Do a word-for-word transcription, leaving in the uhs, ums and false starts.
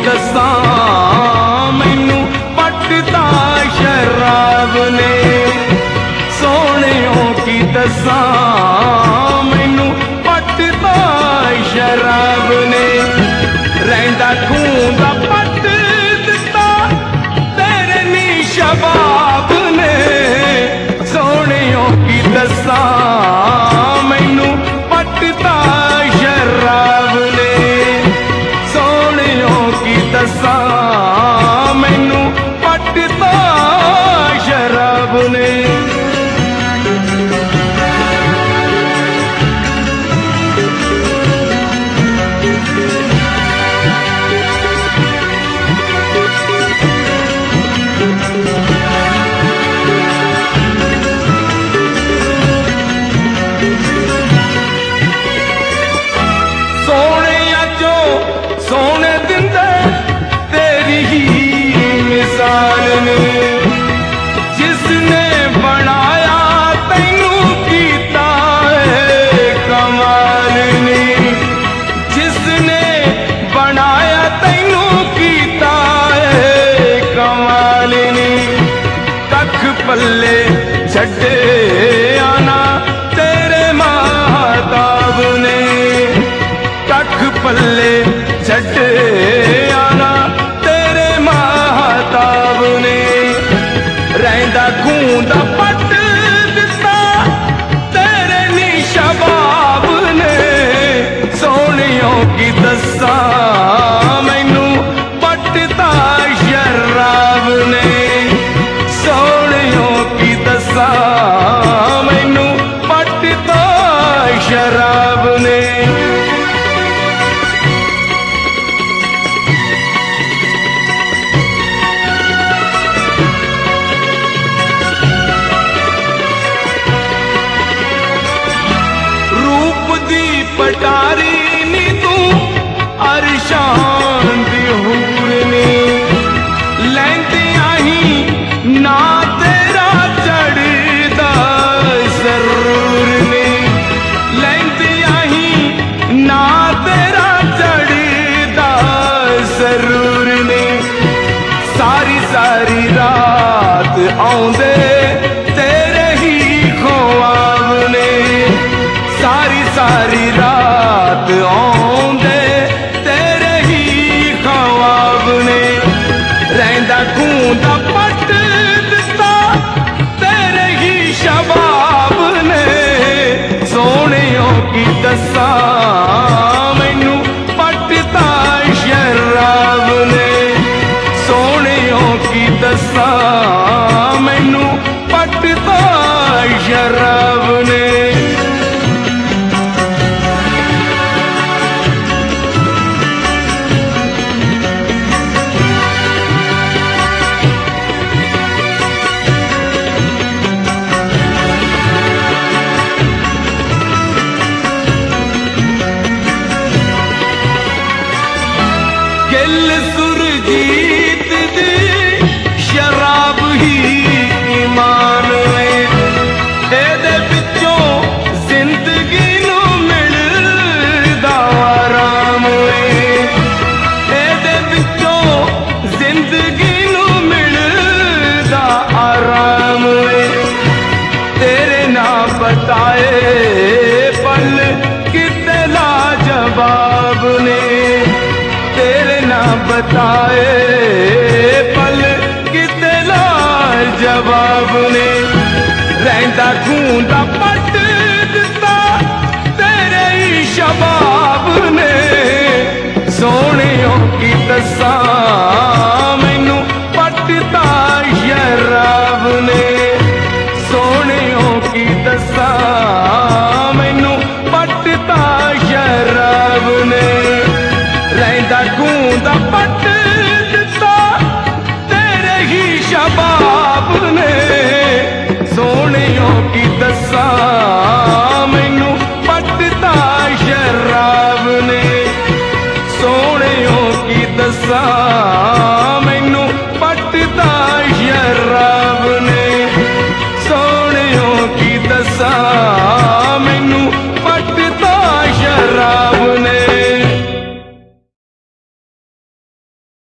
दसां मैनू पटता शराब ने, सोहणियों की दसां मैनू पटता शराब ने। रहिंदा खून दा पट दिता तेरे नी शबाब ने, सोहणियों की दसां मैनू पटता शराब ने, सोहणियों की दसां मैनू पटता शराब ने। सोने दिंदे तेरी ही मिसाल ने, जिसने बनाया तैनू कीता है कमाल ने, जिसने बनाया तैनू कीता है कमाल ने। कख पल्ले छड्डे आना तेरे महताब ने, कख पल्ले छड्डे आना तेरे महताब ने। रहिंदा खून दा पट दिता तेरे नी शबाब ने, सोहणियों की दसां मैनू पटता शराब ने, सोहणियों की दसां मैनू पटता शराब ने। पटारी नी तू अरशान दी हूर ने, लैंदियां ही ना तेरा चढ़दा सरूर ने, लैंदियां ही ना तेरा चढ़दा सरूर ने। सारी सारी रात आउंदे तेरे ही ख्वाब ने, सारी सारी रात आउंदे तेरे ही ख्वाब ने। रहिंदा खून दा पट दिता तेरे ही शबाब ने, सोहणियों की दसां मैनू पटता शराब ने, सोहणियों की दसां मैनू पटता शराब ने। गिल सुरजीत दी शराब ही ईमान है, एदे विचों जिंदगी नू मिलदा आराम है, एदे विचों जिंदगी नू मिलदा आराम है। तेरे ना बताए पल किते लाजवाब ने, तेरे ना बताए पल किते लाजवाब ने। रहिंदा खून दा पट दिता तेरे ही शबाब ने, सोहणियों की दसां मैनू पटता शराब ने, सोहणियों की दसां मैनू पटता शराब ने। रहिंदा खून दा पट दिता तेरे ही शबाब ने, सोहणियों की दसां मैनू पटता शराब ने, सोहणियों की दसां